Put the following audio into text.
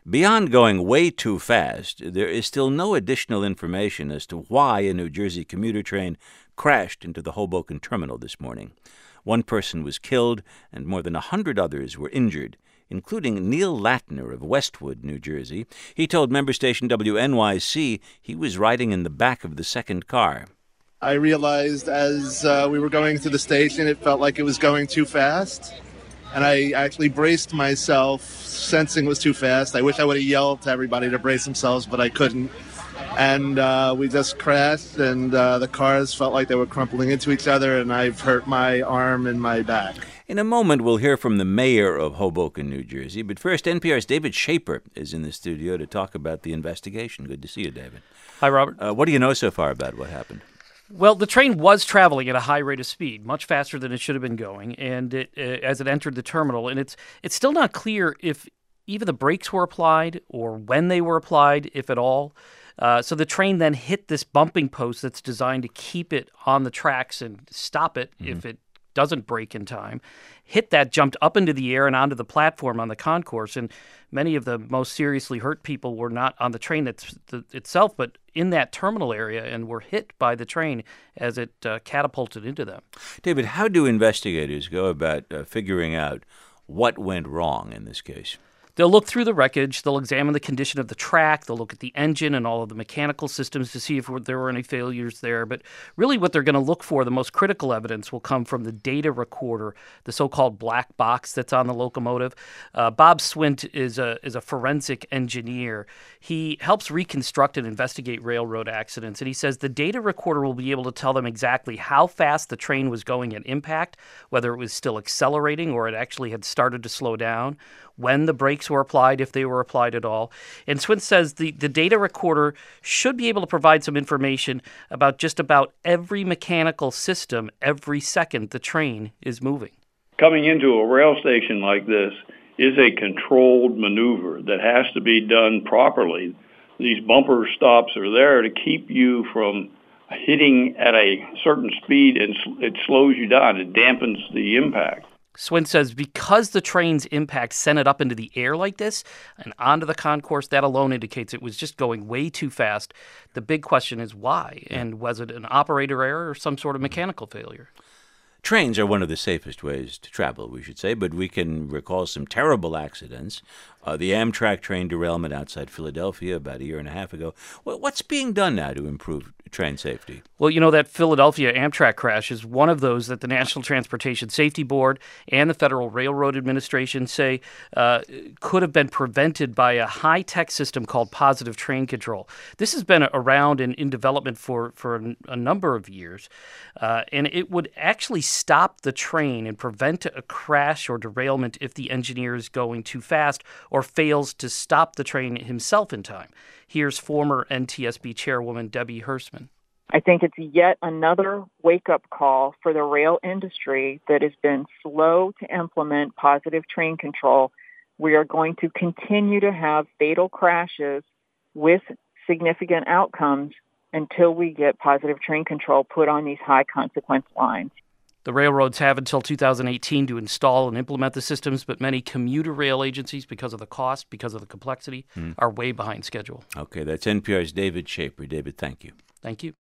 Beyond going way too fast, there is still no additional information as to why a New Jersey commuter train crashed into the Hoboken terminal this morning. One person was killed and more than 100 others were injured, including Neil Latner of Westwood, New Jersey. He told member station WNYC he was riding in the back of the second car. I realized as we were going through the station, it felt like it was going too fast. And I actually braced myself, sensing it was too fast. I wish I would have yelled to everybody to brace themselves, but I couldn't. And we just crashed, and the cars felt like they were crumpling into each other, and I've hurt my arm and my back. In a moment, we'll hear from the mayor of Hoboken, New Jersey. But first, NPR's David Schaper is in the studio to talk about the investigation. Good to see you, David. Hi, Robert. What do you know so far about what happened? Well, the train was traveling at a high rate of speed, much faster than it should have been going, and as it entered the terminal. And it's still not clear if even the brakes were applied or when they were applied, if at all. So the train then hit this bumping post that's designed to keep it on the tracks and stop it if it doesn't brake in time. Hit that, jumped up into the air and onto the platform on the concourse. And many of the most seriously hurt people were not on the train itself, but in that terminal area and were hit by the train as it catapulted into them. David, how do investigators go about figuring out what went wrong in this case? They'll look through the wreckage, they'll examine the condition of the track, they'll look at the engine and all of the mechanical systems to see if there were any failures there. But really what they're going to look for, the most critical evidence, will come from the data recorder, the so-called black box that's on the locomotive. Bob Swint is a forensic engineer. He helps reconstruct and investigate railroad accidents, and he says the data recorder will be able to tell them exactly how fast the train was going at impact, whether it was still accelerating or it actually had started to slow down, when the brakes were applied, if they were applied at all. And Swint says the data recorder should be able to provide some information about just about every mechanical system every second the train is moving. Coming into a rail station like this is a controlled maneuver that has to be done properly. These bumper stops are there to keep you from hitting at a certain speed, and it slows you down. It dampens the impact. Swint says because the train's impact sent it up into the air like this and onto the concourse, that alone indicates it was just going way too fast. The big question is why, and was it an operator error or some sort of mechanical failure? Trains are one of the safest ways to travel, we should say, but we can recall some terrible accidents. The Amtrak train derailment outside Philadelphia about a year and a half ago. What's being done now to improve train safety? Well, you know, that Philadelphia Amtrak crash is one of those that the National Transportation Safety Board and the Federal Railroad Administration say could have been prevented by a high-tech system called positive train control. This has been around and in development for a number of years, and it would actually stop the train and prevent a crash or derailment if the engineer is going too fast or fails to stop the train himself in time. Here's former NTSB chairwoman Debbie Hersman. I think it's yet another wake-up call for the rail industry that has been slow to implement positive train control. We are going to continue to have fatal crashes with significant outcomes until we get positive train control put on these high-consequence lines. The railroads have until 2018 to install and implement the systems, but many commuter rail agencies, because of the cost, because of the complexity, are way behind schedule. Okay, that's NPR's David Schaper. David, thank you. Thank you.